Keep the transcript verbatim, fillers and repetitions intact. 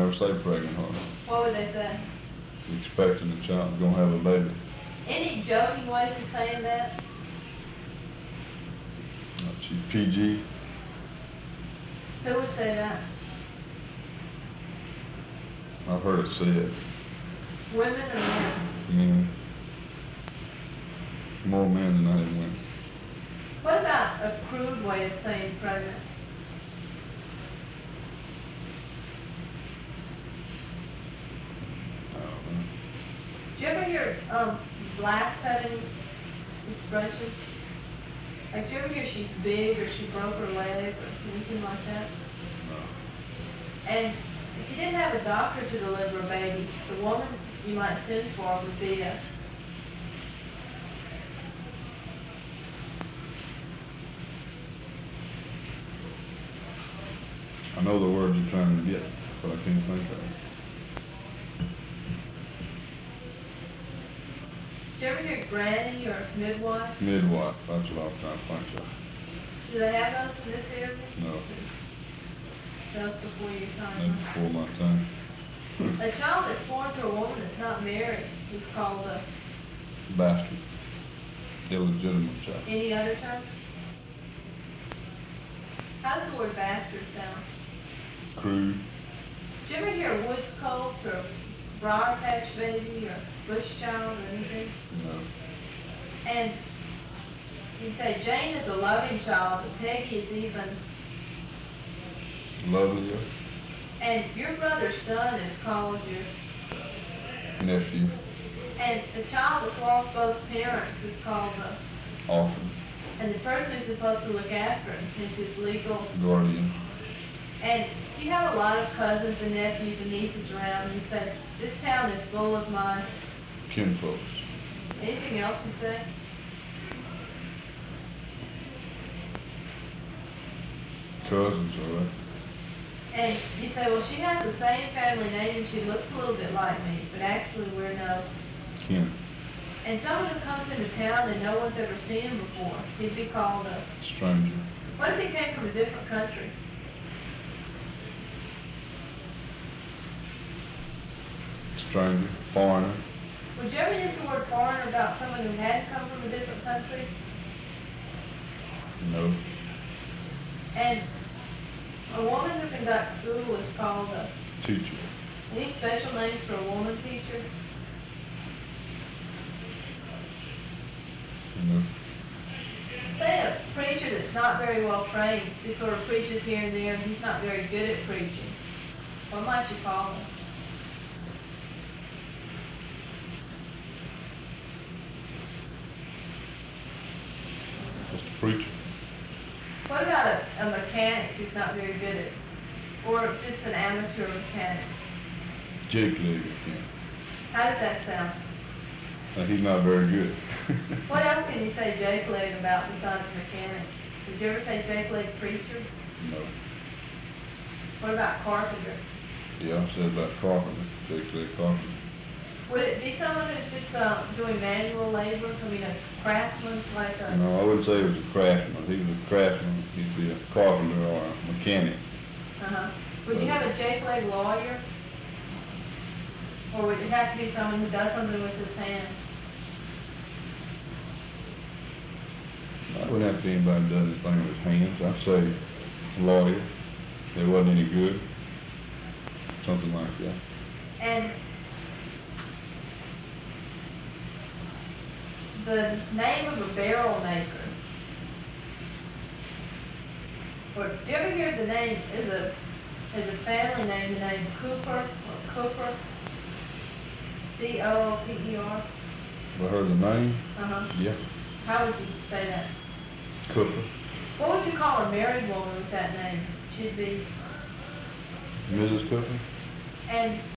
never say pregnant, huh? What would they say? Expecting the child, gonna have a baby. Any joking ways of saying that? Like she's P G. Who would say that? I've heard it said. Women or men? Men. More men than I have women. What about a crude way of saying pregnant? I don't know. Do you ever hear um, blacks have any expressions? Like, do you ever hear she's big or she broke her leg or anything like that? No. And if you didn't have a doctor to deliver a baby, the woman you might send for would be a I know the word you're trying to get, but I can't think of it. Do you ever hear granny or midwife? Midwife, that's what I was trying to think of. Do they have those in this area? No, Those before your that's time? before my time. A child that's born to a woman that's not married is called a, Bastard. Illegitimate child. any other terms? How's the word bastard sound? Crude. Do you ever hear a woods colt or a briar patch baby or bush child or anything? No. And you say Jane is a loving child, but Peggy is even, Lovelier. and your brother's son is called your, Nephew. and the child that's lost both parents is called the, Orphan. and the person who's supposed to look after him is his legal, Guardian. and you have a lot of cousins and nephews and nieces around, and you say, this town is full of my, Kinfolks. anything else you say? Cousins, all right. And you say, well, she has the same family name and she looks a little bit like me, but actually we're no. Kin. And someone who comes into town and no one's ever seen him before, he'd be called a, Stranger. what if he came from a different country? Stranger. Foreigner. Would you ever use the word foreigner about someone who hadn't come from a different country? No. And a woman who conducts school is called a, Teacher. any special names for a woman teacher? No. Say a preacher that's not very well trained, just sort of preaches here and there, and he's not very good at preaching. What might you call him? Just a preacher. What about a, a mechanic who's not very good at, or just an amateur mechanic? Jake leg again. How does that sound? Uh, he's not very good. What else can you say Jake leg about besides mechanic? Did you ever say Jake leg preacher? No. What about carpenter? Yeah, I said about carpenter. Jake leg carpenter. Would it be someone who's just uh, doing manual labor? I mean, a craftsman, like a... No, I wouldn't say he was a craftsman. He was a craftsman. He'd be a carpenter or a mechanic. Uh-huh. Would you have a Jake leg lawyer? Or would it have to be someone who does something with his hands? I wouldn't have to be anybody who does anything with his hands. I'd say lawyer. If it wasn't any good. Something like that. And the name of a barrel maker, or do you ever hear the name, is a, is a family name, the name Cooper, or Cooper? C O O P E R? Ever heard the name? Uh-huh. Yeah. How would you say that? Cooper. What would you call a married woman with that name? She'd be, Missus Cooper? and